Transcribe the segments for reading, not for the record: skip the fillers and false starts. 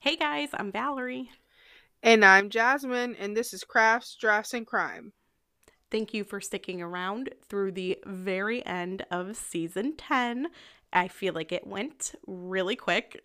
Hey guys, I'm Valerie. And I'm Jasmine, and this is Crafts, Drafts, and Crime. Thank you for sticking around through the very end of season 10. I feel like it went really quick.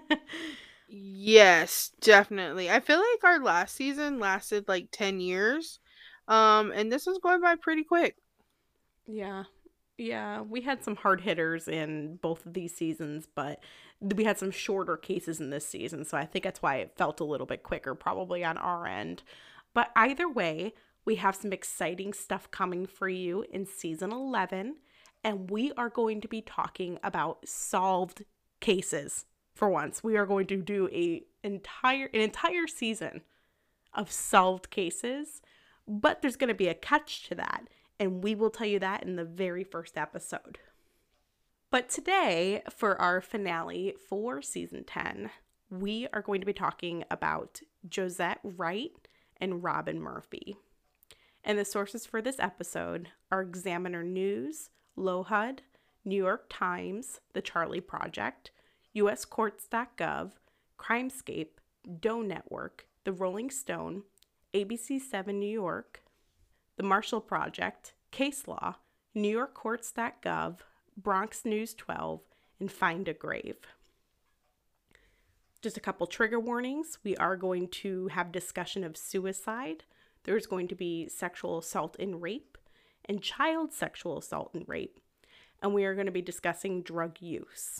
Yes, definitely. I feel like our last season lasted like 10 years. And this was going by pretty quick. Yeah. Yeah, we had some hard hitters in both of these seasons, but we had some shorter cases in this season, so I think that's why it felt a little bit quicker, probably on our end. But either way, we have some exciting stuff coming for you in season 11, and we are going to be talking about solved cases for once. We are going to do an entire season of solved cases, but there's going to be a catch to that, and we will tell you that in the very first episode. But today, for our finale for season 10, we are going to be talking about Josette Wright and Robin Murphy. And the sources for this episode are Examiner News, LOHUD, New York Times, The Charlie Project, USCourts.gov, Crimescape, Doe Network, The Rolling Stone, ABC7 New York, The Marshall Project, Case Law, NewYorkCourts.gov, Bronx News 12, and Find a Grave. Just a couple trigger warnings. We are going to have discussion of suicide. There's going to be sexual assault and rape, and child sexual assault and rape. And we are going to be discussing drug use.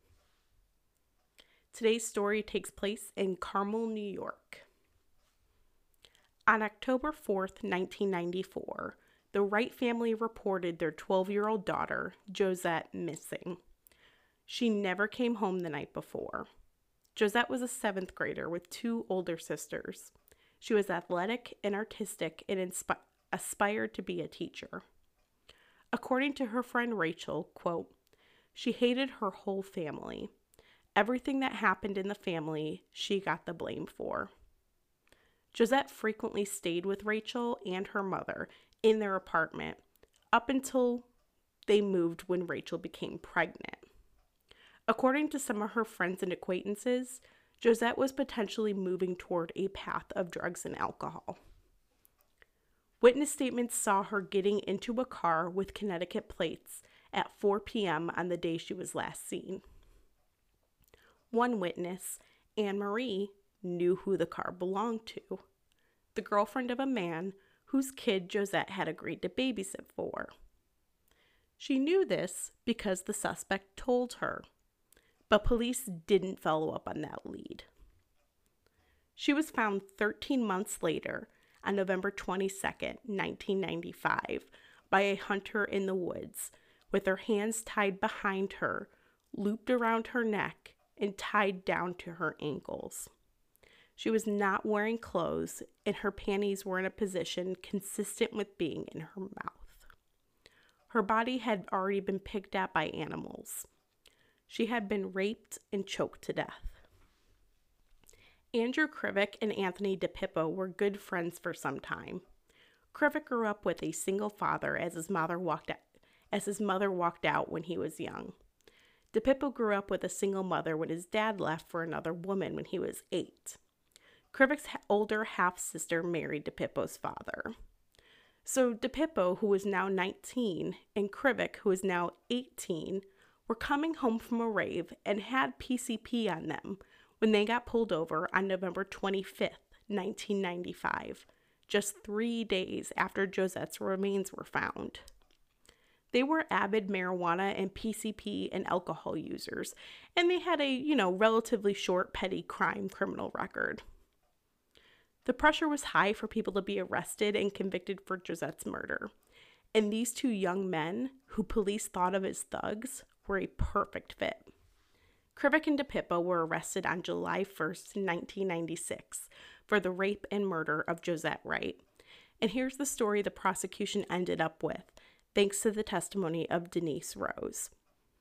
Today's story takes place in Carmel, New York. On October 4th, 1994, the Wright family reported their 12-year-old daughter, Josette, missing. She never came home the night before. Josette was a 7th grader with two older sisters. She was athletic and artistic and aspired to be a teacher. According to her friend Rachel, quote, she hated her whole family. Everything that happened in the family, she got the blame for. Josette frequently stayed with Rachel and her mother in their apartment up until they moved when Rachel became pregnant. According to some of her friends and acquaintances, Josette was potentially moving toward a path of drugs and alcohol. Witness statements saw her getting into a car with Connecticut plates at 4 p.m. on the day she was last seen. One witness, Anne Marie, knew who the car belonged to, the girlfriend of a man whose kid Josette had agreed to babysit for. She knew this because the suspect told her, but police didn't follow up on that lead. She was found 13 months later, on November 22nd, 1995, by a hunter in the woods, with her hands tied behind her, looped around her neck, and tied down to her ankles. She was not wearing clothes, and her panties were in a position consistent with being in her mouth. Her body had already been picked at by animals. She had been raped and choked to death. Andrew Krivik and Anthony DePippo were good friends for some time. Krivik grew up with a single father as his mother walked out when he was young. DePippo grew up with a single mother when his dad left for another woman when he was 8. Krivik's older half-sister married DePippo's father. So DePippo, who was now 19, and Krivik, who is now 18, were coming home from a rave and had PCP on them when they got pulled over on November 25th, 1995, just 3 days after Josette's remains were found. They were avid marijuana and PCP and alcohol users, and they had a, relatively short petty crime criminal record. The pressure was high for people to be arrested and convicted for Josette's murder, and these two young men, who police thought of as thugs, were a perfect fit. Krivik and DePippo were arrested on July 1st, 1996, for the rape and murder of Josette Wright. And here's the story the prosecution ended up with, thanks to the testimony of Denise Rose.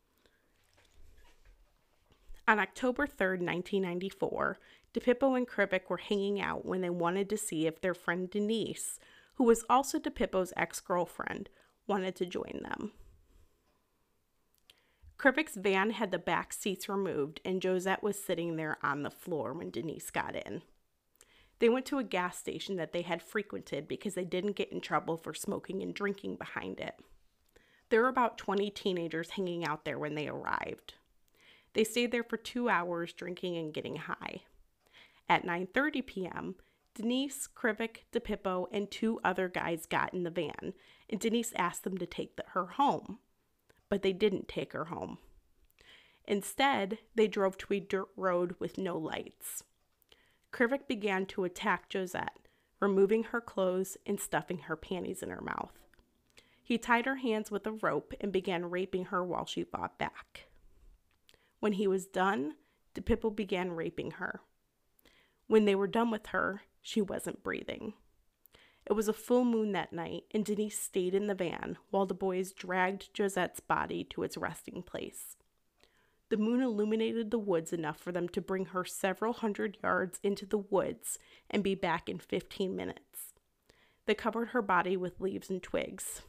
On October 3rd, 1994, DePippo and Krivik were hanging out when they wanted to see if their friend Denise, who was also DePippo's ex-girlfriend, wanted to join them. Krivik's van had the back seats removed, and Josette was sitting there on the floor when Denise got in. They went to a gas station that they had frequented because they didn't get in trouble for smoking and drinking behind it. There were about 20 teenagers hanging out there when they arrived. They stayed there for 2 hours drinking and getting high. At 9:30 p.m., Denise, Krivik, DePippo, and 2 other guys got in the van, and Denise asked them to take her home. But they didn't take her home. Instead, they drove to a dirt road with no lights. Krivik began to attack Josette, removing her clothes and stuffing her panties in her mouth. He tied her hands with a rope and began raping her while she fought back. When he was done, DePippo began raping her. When they were done with her, she wasn't breathing. It was a full moon that night, and Denise stayed in the van while the boys dragged Josette's body to its resting place. The moon illuminated the woods enough for them to bring her several hundred yards into the woods and be back in 15 minutes. They covered her body with leaves and twigs.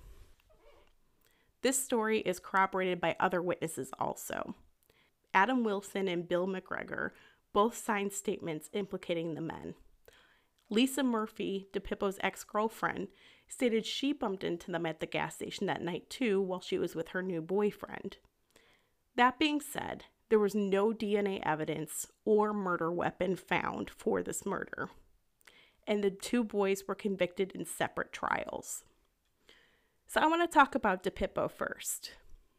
This story is corroborated by other witnesses also. Adam Wilson and Bill McGregor both signed statements implicating the men. Lisa Murphy, DePippo's ex-girlfriend, stated she bumped into them at the gas station that night too while she was with her new boyfriend. That being said, there was no DNA evidence or murder weapon found for this murder, and the 2 boys were convicted in separate trials. So I want to talk about DePippo first.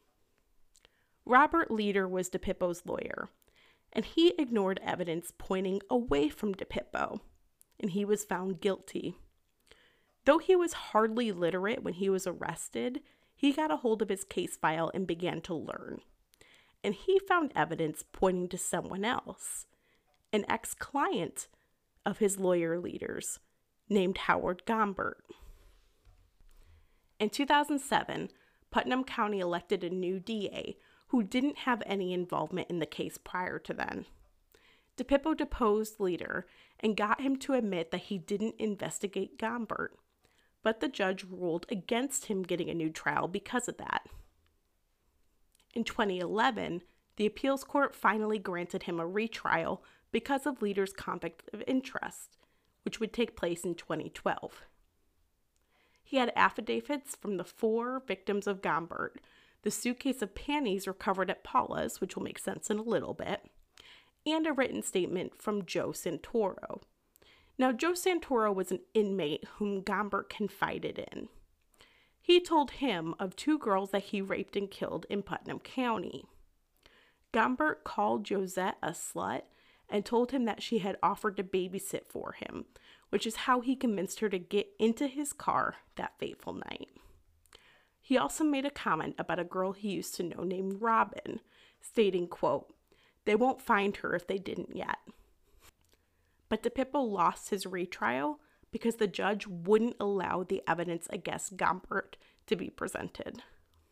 Robert Leader was DePippo's lawyer, and he ignored evidence pointing away from DePippo, and he was found guilty. Though he was hardly literate when he was arrested, he got a hold of his case file and began to learn. And he found evidence pointing to someone else, an ex-client of his lawyer Leader's, named Howard Gombert. In 2007, Putnam County elected a new DA who didn't have any involvement in the case prior to then. DePippo deposed Leader and got him to admit that he didn't investigate Gombert, but the judge ruled against him getting a new trial because of that. In 2011, the appeals court finally granted him a retrial because of Leader's conflict of interest, which would take place in 2012. He had affidavits from the 4 victims of Gombert, the suitcase of panties recovered at Paula's, which will make sense in a little bit, and a written statement from Joe Santoro. Now, Joe Santoro was an inmate whom Gombert confided in. He told him of 2 girls that he raped and killed in Putnam County. Gombert called Josette a slut and told him that she had offered to babysit for him, which is how he convinced her to get into his car that fateful night. He also made a comment about a girl he used to know named Robin, stating, quote, "They won't find her if they didn't yet." But DePippo lost his retrial because the judge wouldn't allow the evidence against Gombert to be presented.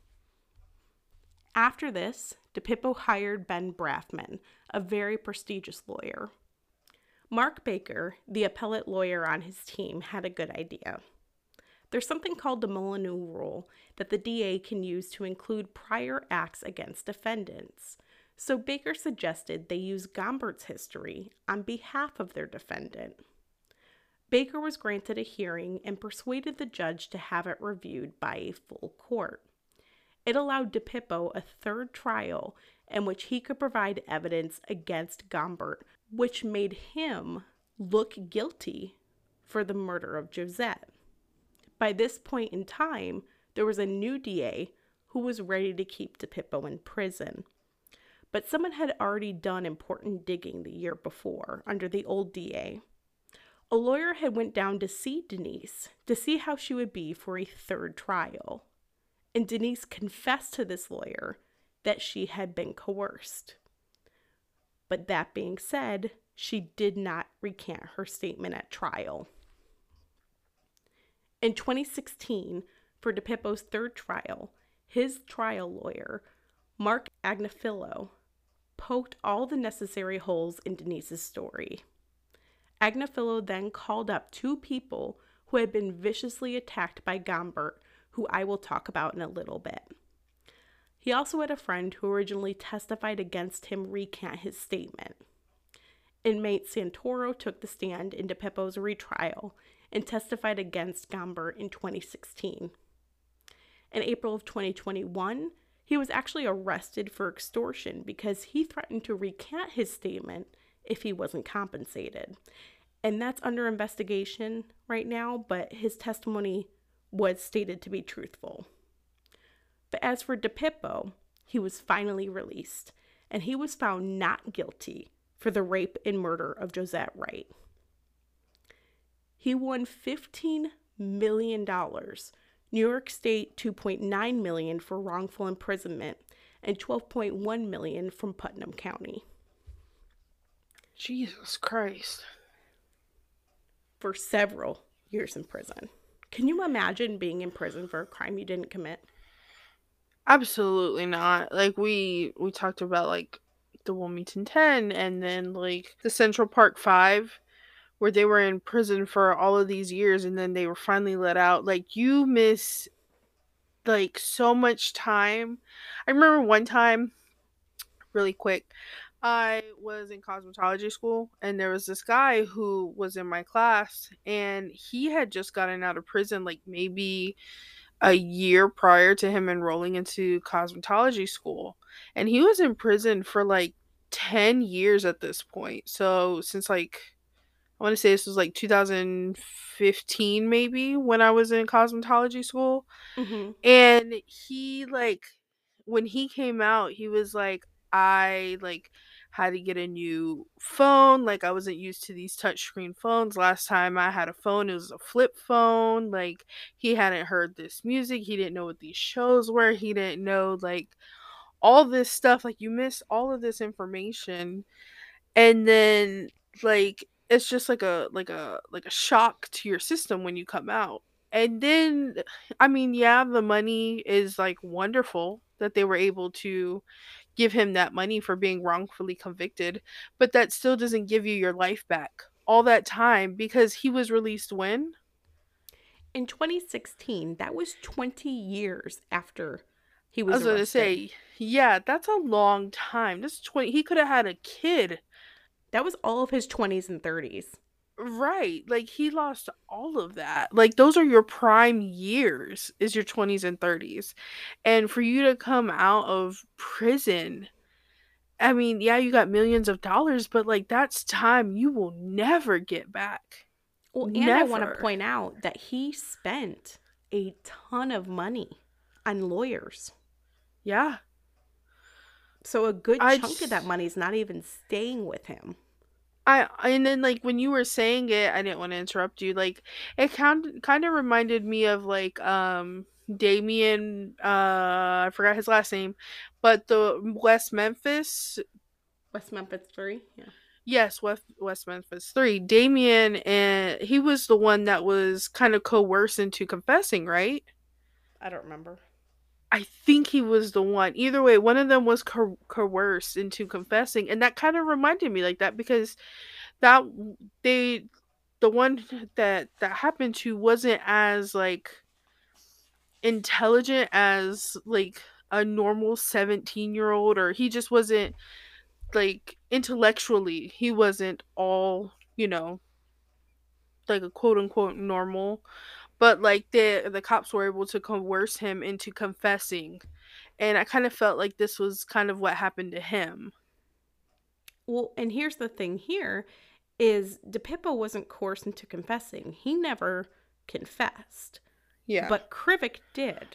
After this, DePippo hired Ben Brafman, a very prestigious lawyer. Mark Baker, the appellate lawyer on his team, had a good idea. There's something called the Molyneux Rule that the DA can use to include prior acts against defendants. So Baker suggested they use Gombert's history on behalf of their defendant. Baker was granted a hearing and persuaded the judge to have it reviewed by a full court. It allowed DePippo a 3rd trial in which he could provide evidence against Gombert, which made him look guilty for the murder of Josette. By this point in time, there was a new DA who was ready to keep DePippo in prison. But someone had already done important digging the year before under the old DA. A lawyer had went down to see Denise to see how she would be for a 3rd trial. And Denise confessed to this lawyer that she had been coerced. But that being said, she did not recant her statement at trial. In 2016, for DePippo's 3rd trial, his trial lawyer, Mark Agnifilo, poked all the necessary holes in Denise's story. Agnifilo then called up 2 people who had been viciously attacked by Gombert, who I will talk about in a little bit. He also had a friend who originally testified against him recant his statement. Inmate Santoro took the stand in DePippo's retrial and testified against Gomber in 2016. In April of 2021, he was actually arrested for extortion because he threatened to recant his statement if he wasn't compensated. And that's under investigation right now, but his testimony was stated to be truthful. But as for DePippo, he was finally released, and he was found not guilty for the rape and murder of Josette Wright. He won $15 million, New York State $2.9 million for wrongful imprisonment, and $12.1 million from Putnam County. Jesus Christ. For several years in prison. Can you imagine being in prison for a crime you didn't commit? Absolutely not. Like we talked about like the Wilmington 10 and then like the Central Park 5 where they were in prison for all of these years and then they were finally let out. Like you miss like so much time. I remember one time really quick I was in cosmetology school and there was this guy who was in my class and he had just gotten out of prison like maybe a year prior to him enrolling into cosmetology school. And he was in prison for like 10 years at this point. So since like I want to say this was like 2015 maybe when I was in cosmetology school. Mm-hmm. And he like when he came out, he was like I like had to get a new phone. Like I wasn't used to these touchscreen phones. Last time I had a phone, it was a flip phone. Like he hadn't heard this music. He didn't know what these shows were. He didn't know like all this stuff. Like you miss all of this information. And then like it's just like a shock to your system when you come out. And then I mean, yeah, the money is like wonderful that they were able to give him that money for being wrongfully convicted, but that still doesn't give you your life back. All that time because he was released when? In 2016, that was 20 years after he I was was going to arrested. say, yeah, that's a long time. This is 20 he could have had a kid. That was all of his 20s and 30s. Right. Like he lost all of that. Like those are your prime years is your 20s and 30s. And for you to come out of prison, I mean, yeah, you got millions of dollars, but like that's time you will never get back. Well, and I want to Never. point out that he spent a ton of money on lawyers. Yeah. So a good I chunk of that just money is not even staying with him. I and then like when you were saying it, I didn't want to interrupt you. Like it kind of reminded me of like Damien I forgot his last name, but the West Memphis. West Memphis 3? Yeah. Yes, West Memphis 3. Damien and he was the one that was kind of coerced into confessing, right? I don't remember. I think he was the one. Either way, one of them was coerced into confessing, and that kind of reminded me like that because that they the one that happened to wasn't as like intelligent as like a normal 17-year-old, or he just wasn't like intellectually he wasn't all like a quote unquote normal, but like the cops were able to coerce him into confessing, and I kind of felt like this was kind of what happened to him. Well, and here's the thing here is DePippo wasn't coerced into confessing. He never confessed, Yeah. but Krivik did.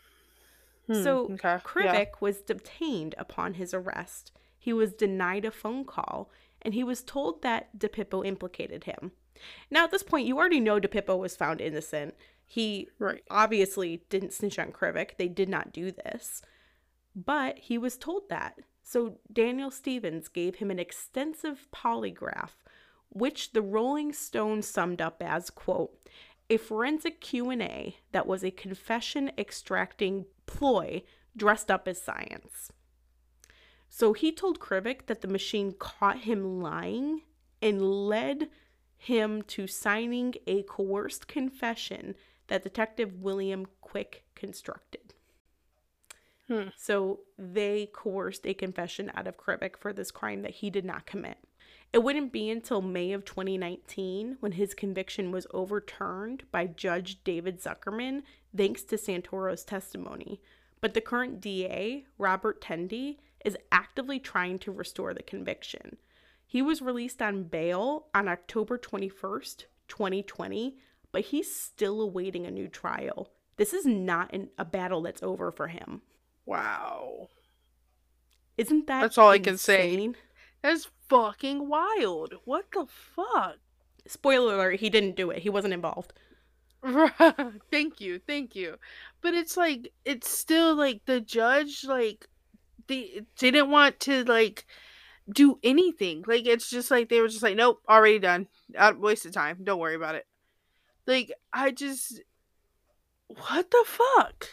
So Okay. Yeah. Krivik was detained upon his arrest. He was denied a phone call, and he was told that DePippo implicated him. Now, at this point, you already know DePippo was found innocent. He Right. obviously didn't snitch on Krivik. They did not do this. But he was told that. So Daniel Stevens gave him an extensive polygraph, which the Rolling Stone summed up as, quote, a forensic Q&A that was a confession extracting ploy dressed up as science. So he told Krivik that the machine caught him lying and led him to signing a coerced confession that Detective William Quick constructed. Hmm. So they coerced a confession out of Krivik for this crime that he did not commit. It wouldn't be until May of 2019 when his conviction was overturned by Judge David Zuckerman thanks to Santoro's testimony. But the current DA, Robert Tendy, is actively trying to restore the conviction. He was released on bail on October 21st, 2020, but he's still awaiting a new trial. This is not a battle that's over for him. Wow. Isn't that That's all I can say. insane? That's fucking wild. What the fuck? Spoiler alert, he didn't do it. He wasn't involved. Thank you, thank you. But it's like, it's still like the judge, like, they didn't want to, like, do anything. Like, it's just like, they were just like, nope, already done. Out, waste of time. Don't worry about it. Like, I just, what the fuck?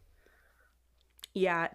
Yeah,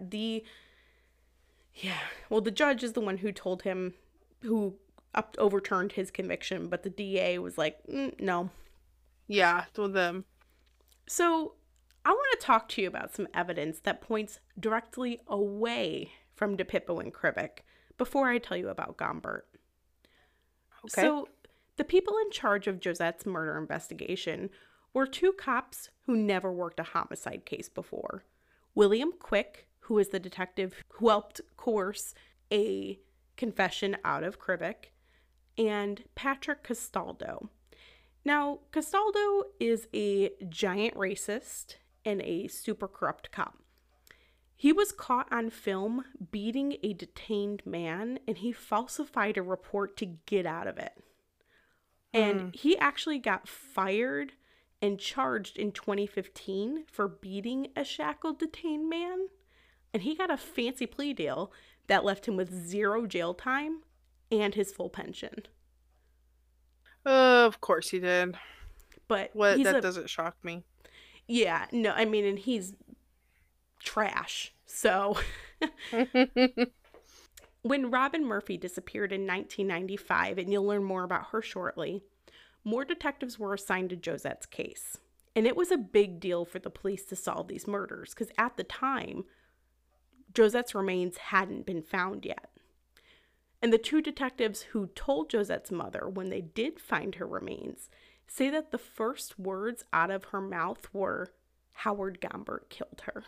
well, the judge is the one who told him, who overturned his conviction, but the DA was like, no. Yeah, to them. So I want to talk to you about some evidence that points directly away from DePippo and Krivik before I tell you about Gombert. Okay. So the people in charge of Josette's murder investigation were two cops who never worked a homicide case before. William Quick, who is the detective who helped coerce a confession out of Krivik, and Patrick Castaldo. Now, Castaldo is a giant racist and a super corrupt cop. He was caught on film beating a detained man, and he falsified a report to get out of it. And he actually got fired and charged in 2015 for beating a shackled detained man. And he got a fancy plea deal that left him with 0 jail time and his full pension. Of course he did. But What? That doesn't shock me. Yeah, no, I mean, and he's trash. So when Robin Murphy disappeared in 1995, and you'll learn more about her shortly, more detectives were assigned to Josette's case. And it was a big deal for the police to solve these murders because at the time, Josette's remains hadn't been found yet. And the two detectives who told Josette's mother when they did find her remains say that the first words out of her mouth were, Howard Gombert killed her.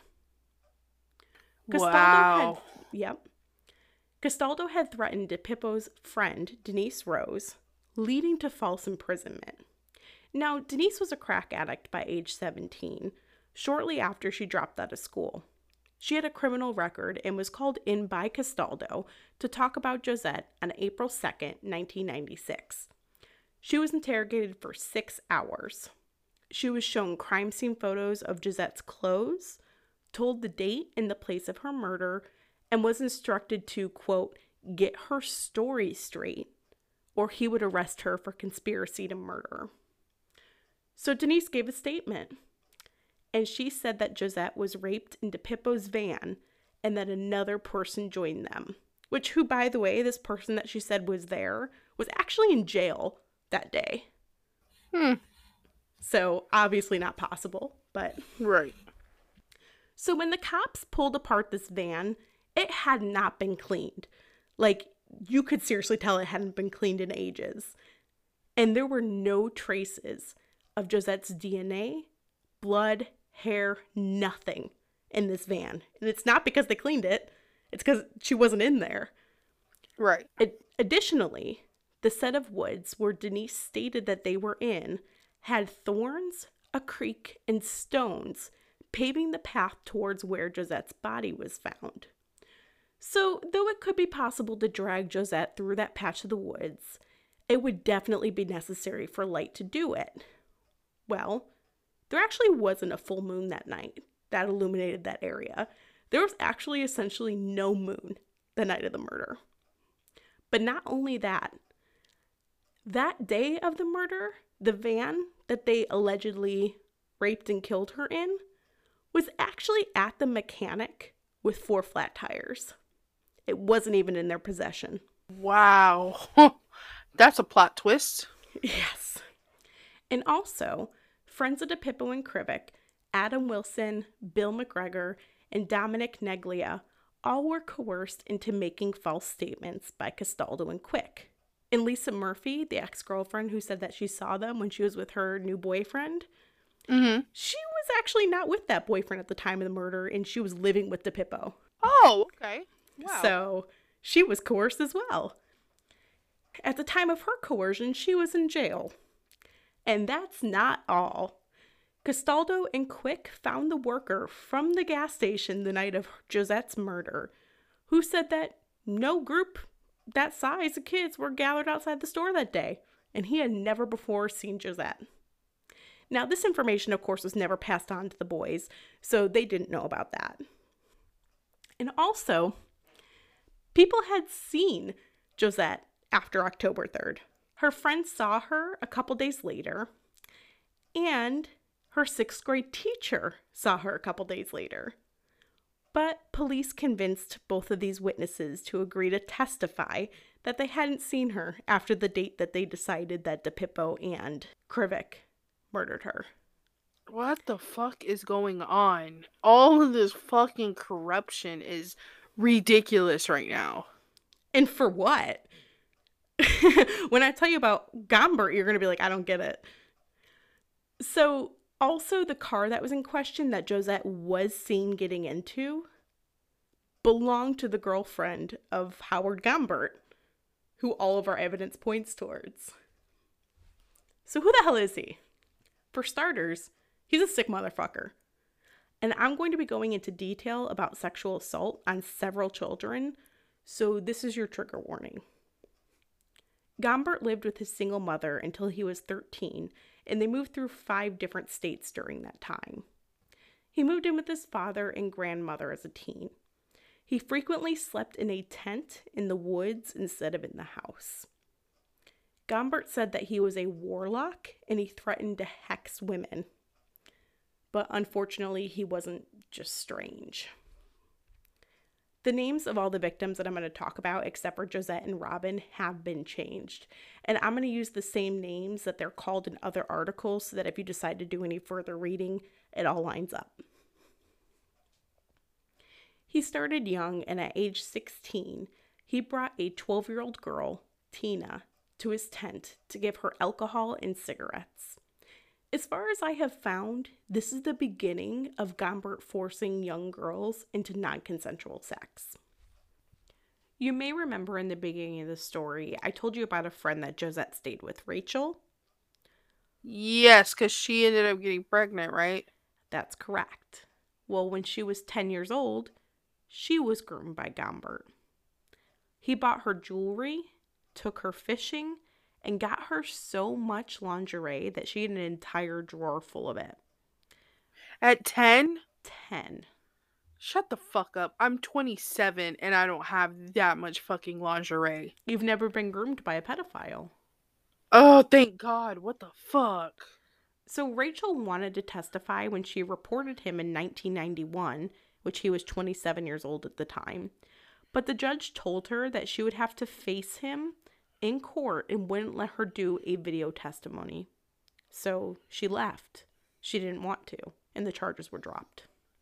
Wow. Castaldo had threatened DePippo's friend, Denise Rose, leading to false imprisonment. Now, Denise was a crack addict by age 17, shortly after she dropped out of school. She had a criminal record and was called in by Castaldo to talk about Josette on April 2nd, 1996. She was interrogated for 6 hours. She was shown crime scene photos of Josette's clothes, told the date and the place of her murder, and was instructed to, quote, get her story straight, or he would arrest her for conspiracy to murder. So Denise gave a statement, and she said that Josette was raped in DePippo's van and that another person joined them, which, who, by the way, this person that she said was there was actually in jail that day. So obviously not possible, but... Right. So when the cops pulled apart this van, it had not been cleaned. Like, you could seriously tell it hadn't been cleaned in ages. And there were no traces of Josette's DNA, blood, hair, nothing in this van. And it's not because they cleaned it. It's because she wasn't in there. Right. Additionally, the set of woods where Denise stated that they were in had thorns, a creek, and stones paving the path towards where Josette's body was found. So, though it could be possible to drag Josette through that patch of the woods, it would definitely be necessary for light to do it. Well, there actually wasn't a full moon that night that illuminated that area. There was actually essentially no moon the night of the murder. But not only that, that day of the murder, the van that they allegedly raped and killed her in was actually at the mechanic with 4 flat tires. It wasn't even in their possession. Wow. That's a plot twist. Yes. And also, friends of DePippo and Krivik, Adam Wilson, Bill McGregor, and Dominic Neglia all were coerced into making false statements by Castaldo and Quick. And Lisa Murphy, the ex-girlfriend who said that she saw them when she was with her new boyfriend, she was actually not with that boyfriend at the time of the murder, and she was living with DePippo. Oh, okay. Wow. So she was coerced as well. At the time of her coercion, she was in jail. And that's not all. Castaldo and Quick found the worker from the gas station the night of Josette's murder, who said that no group that size of kids were gathered outside the store that day, and he had never before seen Josette. Now, this information, of course, was never passed on to the boys, so they didn't know about that. And also, people had seen Josette after October 3rd. Her friends saw her a couple days later, and her 6th grade teacher saw her a couple days later. But police convinced both of these witnesses to agree to testify that they hadn't seen her after the date that they decided that DePippo and Krivik murdered her. What the fuck is going on? All of this fucking corruption is ridiculous right now. And for what? When I tell you about Gombert, you're going to be like, I don't get it. So, also the car that was in question that Josette was seen getting into belonged to the girlfriend of Howard Gombert, who all of our evidence points towards. So who the hell is he? For starters, he's a sick motherfucker. And I'm going to be going into detail about sexual assault on several children, so this is your trigger warning. Gombert lived with his single mother until he was 13, and they moved through 5 different states during that time. He moved in with his father and grandmother as a teen. He frequently slept in a tent in the woods instead of in the house. Gombert said that he was a warlock and he threatened to hex women. But unfortunately, he wasn't just strange. The names of all the victims that I'm going to talk about, except for Josette and Robin, have been changed. And I'm going to use the same names that they're called in other articles so that if you decide to do any further reading, it all lines up. He started young, and at age 16, he brought a 12-year-old girl, Tina, to his tent to give her alcohol and cigarettes. As far as I have found, this is the beginning of Gombert forcing young girls into non-consensual sex. You may remember in the beginning of the story, I told you about a friend that Josette stayed with, Rachel. Yes, because she ended up getting pregnant, right? That's correct. Well, when she was 10 years old, she was groomed by Gombert. He bought her jewelry, took her fishing, and got her so much lingerie that she had an entire drawer full of it. At 10? 10. Shut the fuck up. I'm 27 and I don't have that much fucking lingerie. You've never been groomed by a pedophile. Oh, thank God. What the fuck? So Rachel wanted to testify when she reported him in 1991, which he was 27 years old at the time. But the judge told her that she would have to face him in court and wouldn't let her do a video testimony. So she left. She didn't want to, and the charges were dropped.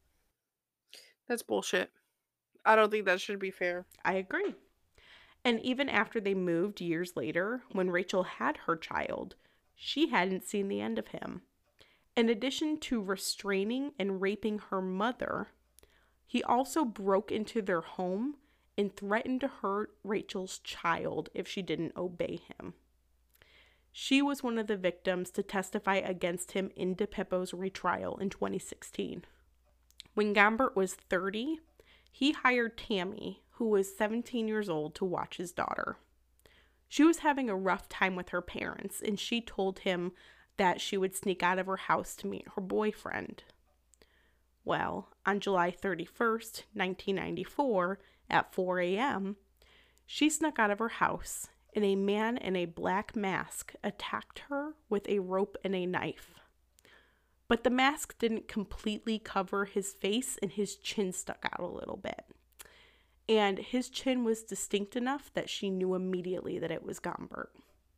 That's bullshit. I don't think that should be fair. I agree. And even after they moved years later, when Rachel had her child, she hadn't seen the end of him. In addition to restraining and raping her mother, he also broke into their home and threatened to hurt Rachel's child if she didn't obey him. She was one of the victims to testify against him in DePippo's retrial in 2016. When Gombert was 30, he hired Tammy, who was 17 years old, to watch his daughter. She was having a rough time with her parents, and she told him that she would sneak out of her house to meet her boyfriend. Well, on July 31st, 1994, at 4 a.m., she snuck out of her house, and a man in a black mask attacked her with a rope and a knife. But the mask didn't completely cover his face, and his chin stuck out a little bit. And his chin was distinct enough that she knew immediately that it was Gombert.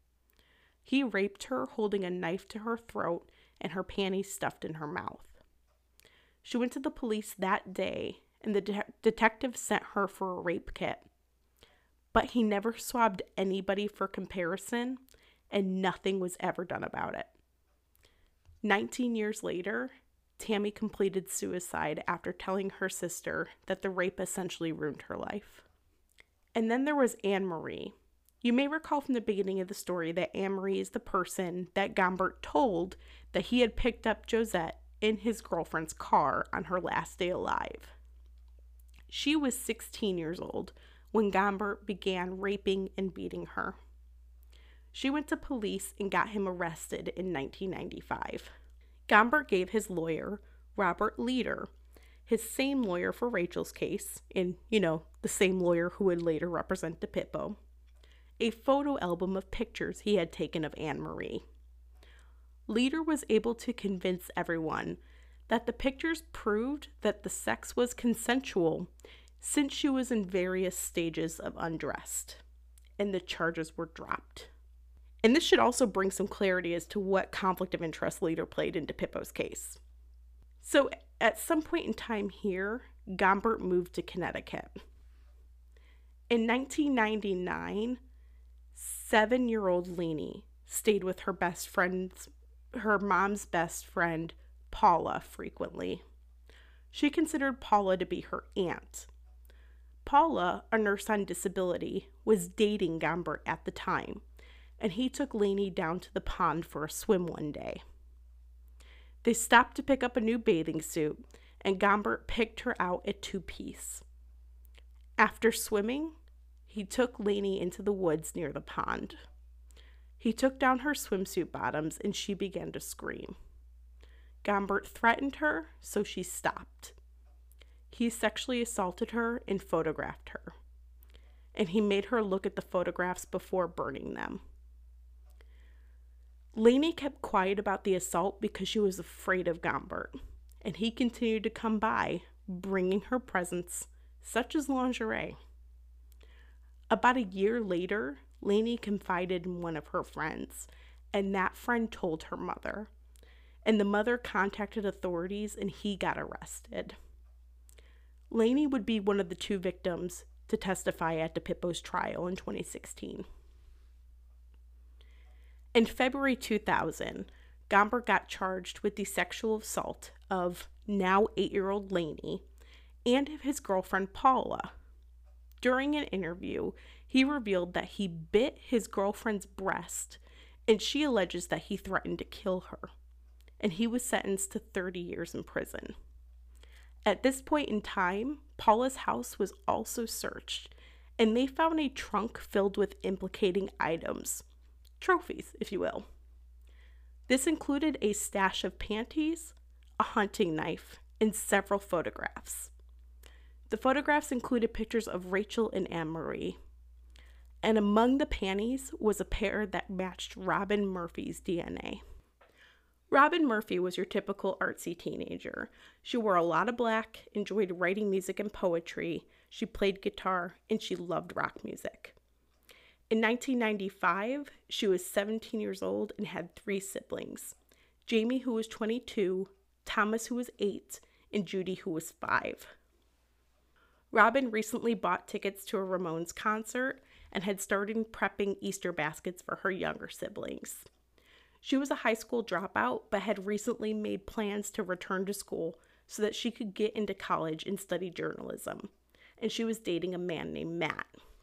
He raped her, holding a knife to her throat and her panties stuffed in her mouth. She went to the police that day, and the detective sent her for a rape kit. But he never swabbed anybody for comparison, and nothing was ever done about it. 19 years later, Tammy completed suicide after telling her sister that the rape essentially ruined her life. And then there was Anne Marie. You may recall from the beginning of the story that Anne Marie is the person that Gombert told that he had picked up Josette in his girlfriend's car on her last day alive. She was 16 years old when Gombert began raping and beating her. She went to police and got him arrested in 1995. Gombert gave his lawyer, Robert Leader, his same lawyer for Rachel's case, and, the same lawyer who would later represent DePippo, a photo album of pictures he had taken of Anne Marie. Leader was able to convince everyone that the pictures proved that the sex was consensual since she was in various stages of undressed, and the charges were dropped. And this should also bring some clarity as to what conflict of interest Leader played in DePippo's case. So at some point in time here, Gombert moved to Connecticut. In 1999, 7-year-old Lainey stayed with her mom's best friend, Paula, frequently. She considered Paula to be her aunt. Paula, a nurse on disability, was dating Gombert at the time, and he took Lainey down to the pond for a swim one day. They stopped to pick up a new bathing suit, and Gombert picked her out at 2-piece. After swimming, he took Lainey into the woods near the pond. He took down her swimsuit bottoms, and she began to scream. Gombert threatened her, so she stopped. He sexually assaulted her and photographed her, and he made her look at the photographs before burning them. Lainey kept quiet about the assault because she was afraid of Gombert, and he continued to come by, bringing her presents, such as lingerie. About a year later, Lainey confided in one of her friends, and that friend told her mother, and the mother contacted authorities, and he got arrested. Lainey would be one of the 2 victims to testify at DePippo's trial in 2016. In February 2000, Gombert got charged with the sexual assault of now 8-year-old Lainey and of his girlfriend Paula. During an interview, he revealed that he bit his girlfriend's breast, and she alleges that he threatened to kill her, and he was sentenced to 30 years in prison. At this point in time, Paula's house was also searched, and they found a trunk filled with implicating items, trophies, if you will. This included a stash of panties, a hunting knife, and several photographs. The photographs included pictures of Rachel and Anne Marie, and among the panties was a pair that matched Robin Murphy's DNA. Robin Murphy was your typical artsy teenager. She wore a lot of black, enjoyed writing music and poetry, she played guitar, and she loved rock music. In 1995, she was 17 years old and had 3 siblings: Jamie, who was 22, Thomas, who was 8, and Judy, who was 5. Robin recently bought tickets to a Ramones concert and had started prepping Easter baskets for her younger siblings. She was a high school dropout, but had recently made plans to return to school so that she could get into college and study journalism, and she was dating a man named Matt.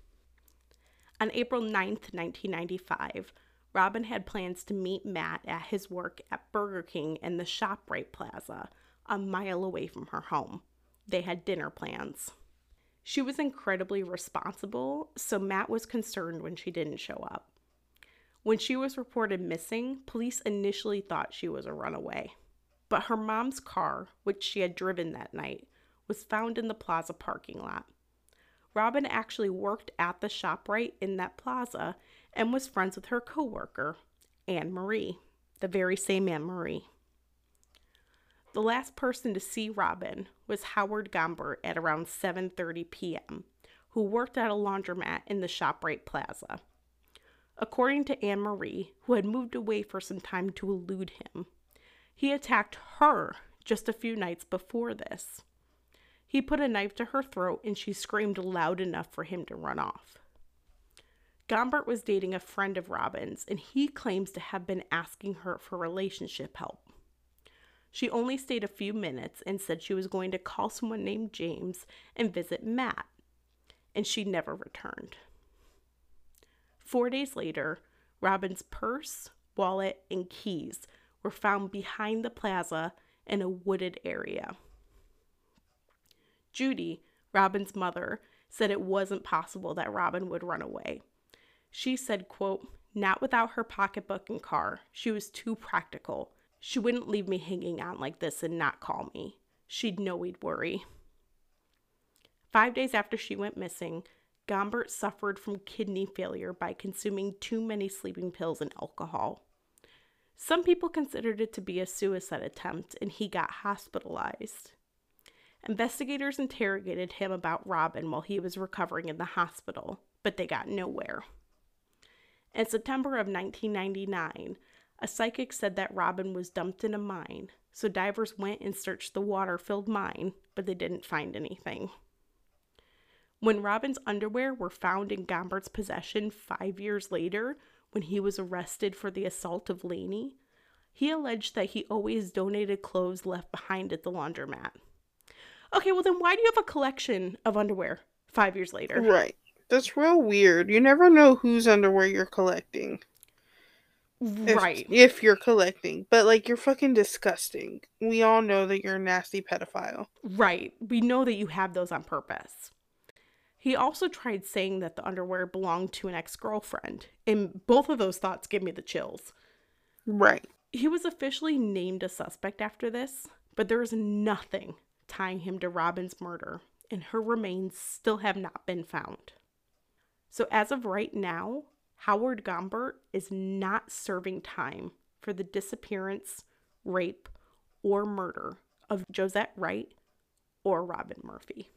On April 9th, 1995, Robin had plans to meet Matt at his work at Burger King in the ShopRite Plaza, a mile away from her home. They had dinner plans. She was incredibly responsible, so Matt was concerned when she didn't show up. When she was reported missing, police initially thought she was a runaway. But her mom's car, which she had driven that night, was found in the plaza parking lot. Robin actually worked at the ShopRite in that plaza and was friends with her coworker, Anne Marie, the very same Anne Marie. The last person to see Robin was Howard Gombert at around 7:30 p.m., who worked at a laundromat in the ShopRite Plaza. According to Anne Marie, who had moved away for some time to elude him, he attacked her just a few nights before this. He put a knife to her throat and she screamed loud enough for him to run off. Gombert was dating a friend of Robin's, and he claims to have been asking her for relationship help. She only stayed a few minutes and said she was going to call someone named James and visit Matt, and she never returned. 4 days later, Robin's purse, wallet, and keys were found behind the plaza in a wooded area. Judy, Robin's mother, said it wasn't possible that Robin would run away. She said, quote, "Not without her pocketbook and car. She was too practical. She wouldn't leave me hanging on like this and not call me. She'd know we'd worry." 5 days after she went missing, Gombert suffered from kidney failure by consuming too many sleeping pills and alcohol. Some people considered it to be a suicide attempt, and he got hospitalized. Investigators interrogated him about Robin while he was recovering in the hospital, but they got nowhere. In September of 1999, a psychic said that Robin was dumped in a mine, so divers went and searched the water-filled mine, but they didn't find anything. When Robin's underwear were found in Gombert's possession 5 years later, when he was arrested for the assault of Laney, he alleged that he always donated clothes left behind at the laundromat. Okay, well then why do you have a collection of underwear 5 years later? Right. That's real weird. You never know whose underwear you're collecting. Right. If you're collecting. But, like, you're fucking disgusting. We all know that you're a nasty pedophile. Right. We know that you have those on purpose. He also tried saying that the underwear belonged to an ex-girlfriend, and both of those thoughts give me the chills. Right. He was officially named a suspect after this, but there is nothing tying him to Robin's murder, and her remains still have not been found. So as of right now, Howard Gombert is not serving time for the disappearance, rape, or murder of Josette Wright or Robin Murphy.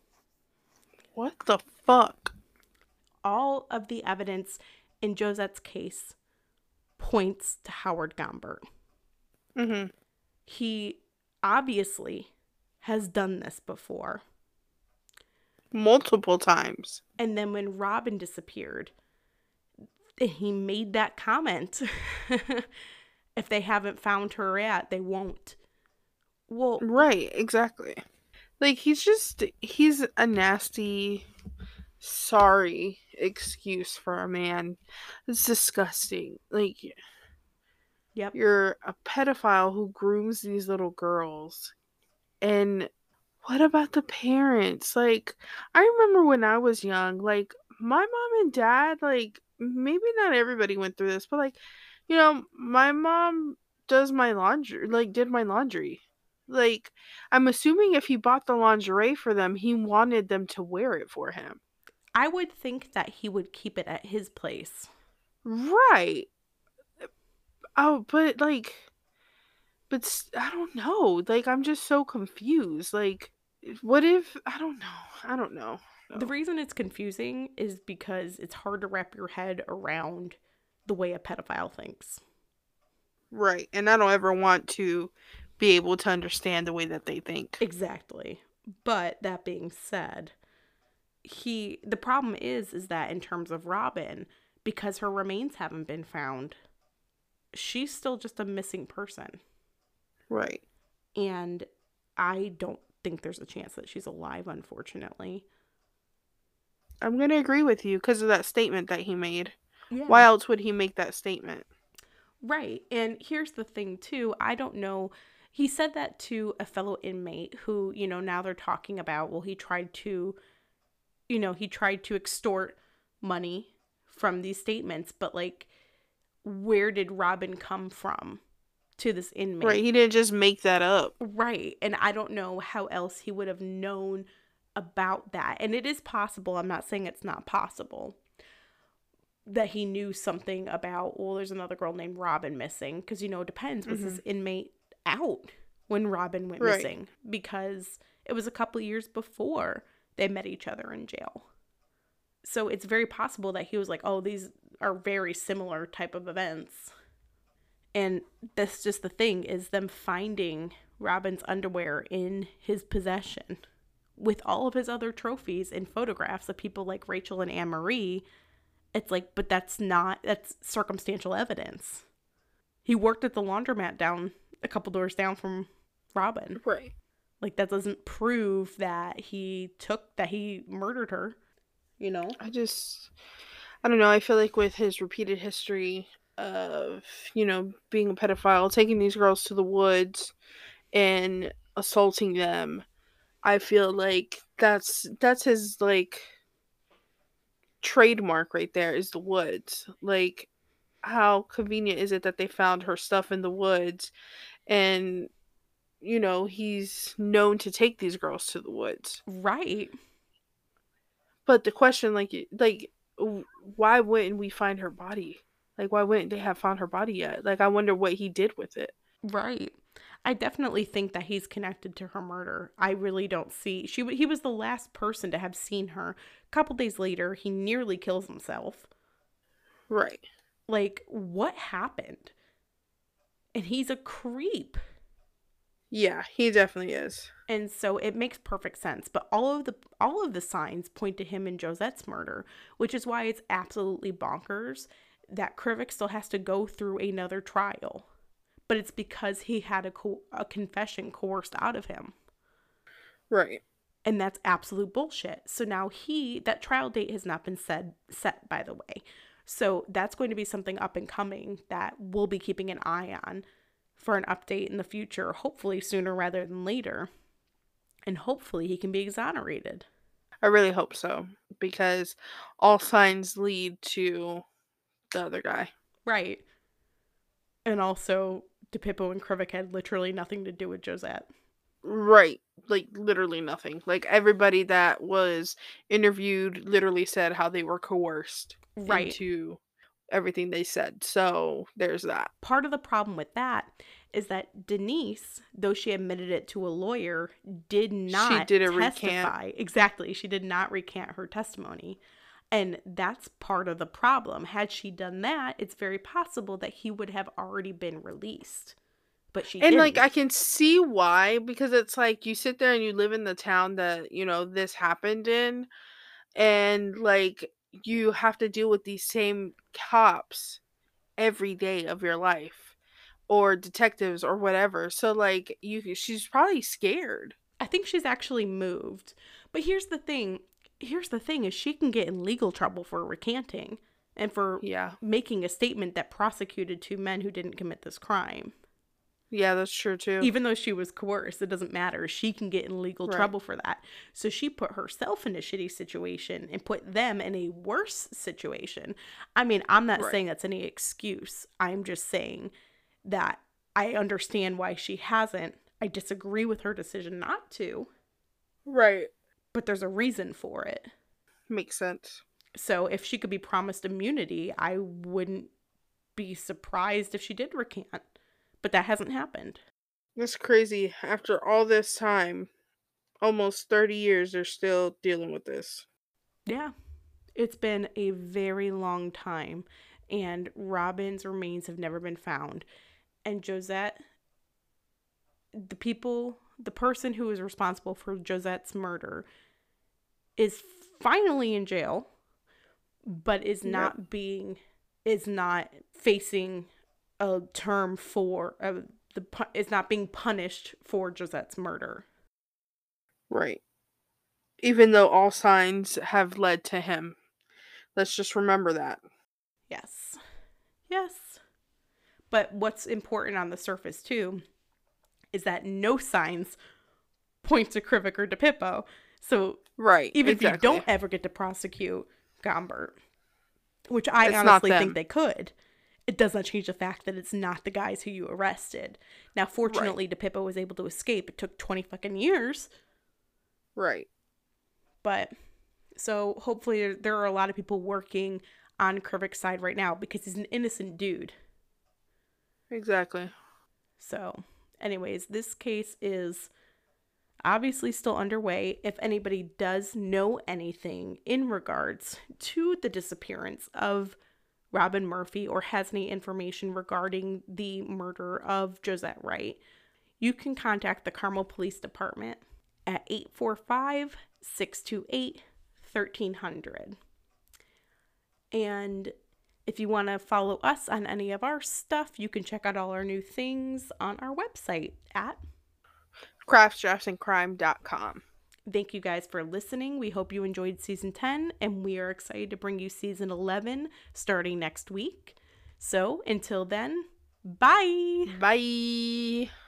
What the fuck? All of the evidence in Josette's case points to Howard Gombert. Mm-hmm. He obviously has done this before. Multiple times. And then when Robin disappeared, he made that comment. If they haven't found her yet, they won't. Well, right, exactly. Like, he's a nasty, sorry excuse for a man. It's disgusting. Like, yep. You're a pedophile who grooms these little girls. And what about the parents? Like, I remember when I was young, like, my mom and dad, like, maybe not everybody went through this, but, like, my mom did my laundry. Like, I'm assuming if he bought the lingerie for them, he wanted them to wear it for him. I would think that he would keep it at his place. Right. Oh, but I don't know. Like, I'm just so confused. Like, what if, I don't know. The reason it's confusing is because it's hard to wrap your head around the way a pedophile thinks. Right. And I don't ever want to be able to understand the way that they think. Exactly. But that being said, the problem is that in terms of Robin, because her remains haven't been found, she's still just a missing person. Right. And I don't think there's a chance that she's alive, unfortunately. I'm going to agree with you because of that statement that he made. Yeah. Why else would he make that statement? Right. And here's the thing, too. I don't know. He said that to a fellow inmate who, now they're talking about, well, he tried to extort money from these statements. But, like, where did Robin come from to this inmate? Right. He didn't just make that up. Right. And I don't know how else he would have known about that. And it is possible, I'm not saying it's not possible, that he knew something about, well, there's another girl named Robin missing. Because, it depends. Was this inmate out when Robin went missing? Because it was a couple of years before they met each other in jail. So it's very possible that he was like, oh, these are very similar type of events. And that's just the thing, is them finding Robin's underwear in his possession with all of his other trophies and photographs of people like Rachel and Anne Marie. It's like, but that's circumstantial evidence. He worked at the laundromat down a couple doors down from Robin. Right. Like, that doesn't prove that he murdered her, you know? I don't know. I feel like with his repeated history of, being a pedophile, taking these girls to the woods and assaulting them, I feel like that's his, like, trademark right there, is the woods. Like, how convenient is it that they found her stuff in the woods, and he's known to take these girls to the woods. Right. But the question, why wouldn't we find her body? Like, why wouldn't they have found her body yet? Like, I wonder what he did with it. Right. I definitely think that he's connected to her murder. I really don't see. He was the last person to have seen her. A couple days later, he nearly kills himself. Right. Like, what happened? And he's a creep. Yeah, he definitely is. And so it makes perfect sense. But all of the signs point to him in Josette's murder, which is why it's absolutely bonkers that Krivik still has to go through another trial. But it's because he had a confession coerced out of him. Right. And that's absolute bullshit. So now that trial date has not been set, by the way. So that's going to be something up and coming that we'll be keeping an eye on for an update in the future, hopefully sooner rather than later. And hopefully he can be exonerated. I really hope so, because all signs lead to the other guy. Right. And also, DePippo and Krivik had literally nothing to do with Josette. Right. Like, literally nothing. Like, everybody that was interviewed literally said how they were coerced into everything they said. So, there's that. Part of the problem with that is that Denise, though she admitted it to a lawyer, did not testify. Recant. Exactly. She did not recant her testimony. And that's part of the problem. Had she done that, it's very possible that he would have already been released. But she didn't. Like, I can see why, because it's like, you sit there and you live in the town that, this happened in, and, like, you have to deal with these same cops every day of your life, or detectives or whatever. So, like, she's probably scared. I think she's actually moved. But here's the thing is she can get in legal trouble for recanting and for making a statement that prosecuted two men who didn't commit this crime. Yeah, that's true too. Even though she was coerced, it doesn't matter. She can get in legal trouble for that. So she put herself in a shitty situation and put them in a worse situation. I mean, I'm not saying that's any excuse. I'm just saying that I understand why she hasn't. I disagree with her decision not to. Right. But there's a reason for it. Makes sense. So if she could be promised immunity, I wouldn't be surprised if she did recant. But that hasn't happened. That's crazy. After all this time, almost 30 years, they're still dealing with this. Yeah. It's been a very long time. And Robin's remains have never been found. And Josette, the person who is responsible for Josette's murder is finally in jail, but is not facing a term for is not being punished for Josette's murder. Right. Even though all signs have led to him. Let's just remember that. Yes. Yes. But what's important on the surface too is that no signs point to Krivik or DePippo. So even if you don't ever get to prosecute Gombert, which I honestly think they could, it does not change the fact that it's not the guys who you arrested. Now, fortunately, DePippo was able to escape. It took 20 fucking years. Right. But, so hopefully there are a lot of people working on Krivik's side right now because he's an innocent dude. Exactly. So, anyways, this case is obviously still underway. If anybody does know anything in regards to the disappearance of Robin Murphy or has any information regarding the murder of Josette Wright, you can contact the Carmel Police Department at 845-628-1300. And if you want to follow us on any of our stuff, you can check out all our new things on our website at craftsdraftsandcrime.com. Thank you guys for listening. We hope you enjoyed season 10, and we are excited to bring you season 11 starting next week. So until then, bye. Bye.